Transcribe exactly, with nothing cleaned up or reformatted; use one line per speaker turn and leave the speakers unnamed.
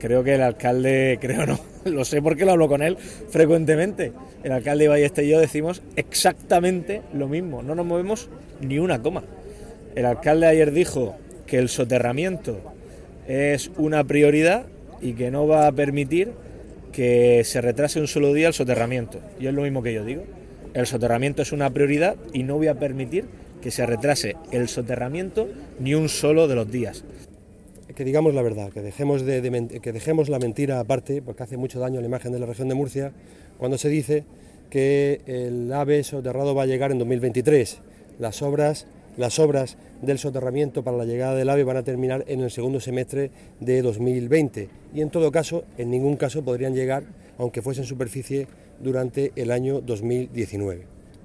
creo que el alcalde, creo no, lo sé porque lo hablo con él frecuentemente, el alcalde Ballester y yo decimos exactamente lo mismo, no nos movemos ni una coma. El alcalde ayer dijo que el soterramiento es una prioridad y que no va a permitir que se retrase un solo día el soterramiento. Y es lo mismo que yo digo, el soterramiento es una prioridad y no voy a permitir que se retrase el soterramiento ni un solo de los días.
Que digamos la verdad, que dejemos, de, de, que dejemos la mentira aparte, porque hace mucho daño a la imagen de la región de Murcia, cuando se dice que el AVE soterrado va a llegar en dos mil veintitrés. Las obras, las obras del soterramiento para la llegada del AVE van a terminar en el segundo semestre de dos mil veinte y en todo caso, en ningún caso podrían llegar, aunque fuese en superficie, durante el año dos mil diecinueve.